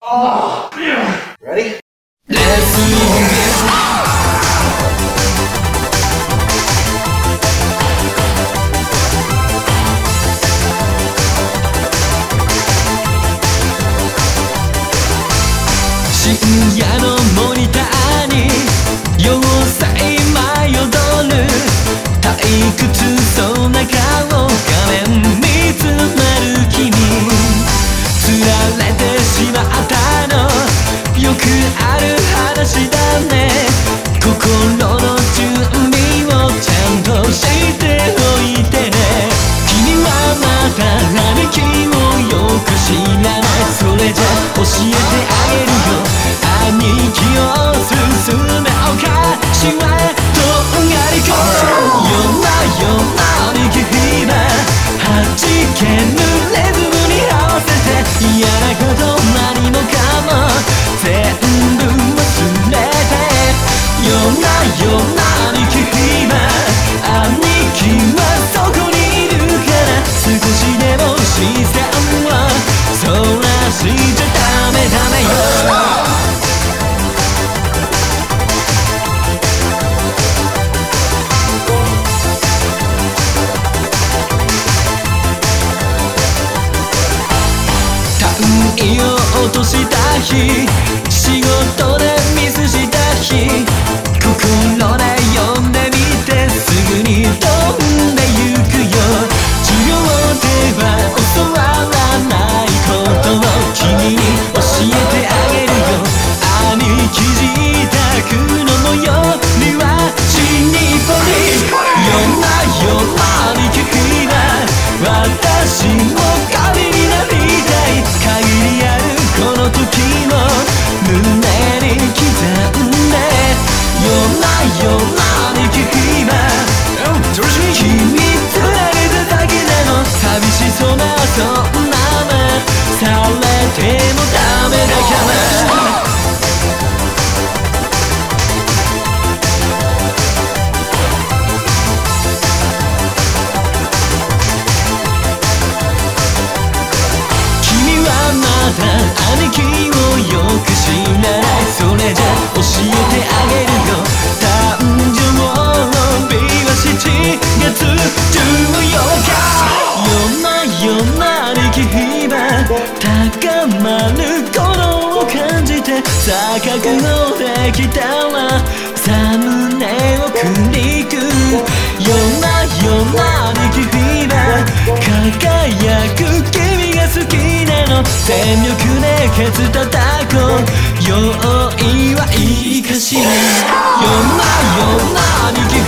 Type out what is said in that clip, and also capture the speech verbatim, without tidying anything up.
Oh, ready? Let's do this. 深夜のモニターに要塞舞い踊る退屈そうな顔画面見つめる君釣られてしまったのよくある話だね心の準備をちゃんとしておいてね君はまた兄貴をよく知らないそれじゃ教えてあげるよ兄貴を進めおかしはとんがりこ夜な夜な兄貴今はじけぬリズムに合わせて嫌なこと何もかも全部忘れて夜な夜な兄貴今兄貴はそこにいるから少しでも視線をそらしちゃダメダメよ単位を落とした日仕事でミスした日心で読んでみてすぐに飛んでゆくよ授業では教わらないことを君に教えてあげるよ兄貴自宅の最寄りは新日暮里夜な夜な兄貴今私も神になりたい限りあるこの時を胸に刻んで夜な夜な兄貴今君つられただけなの寂しそうなそんな目されてもダメだから兄貴をよく知らないそれじゃ教えてあげるよ誕生日はしちがつじゅうよっか夜な夜な兄貴今高まる鼓動を感じてさあ覚悟できたらさあ胸をくりく夜な夜な兄貴今輝く君が好きなの全力でケツ叩こう用意はいいかしら夜な夜な兄貴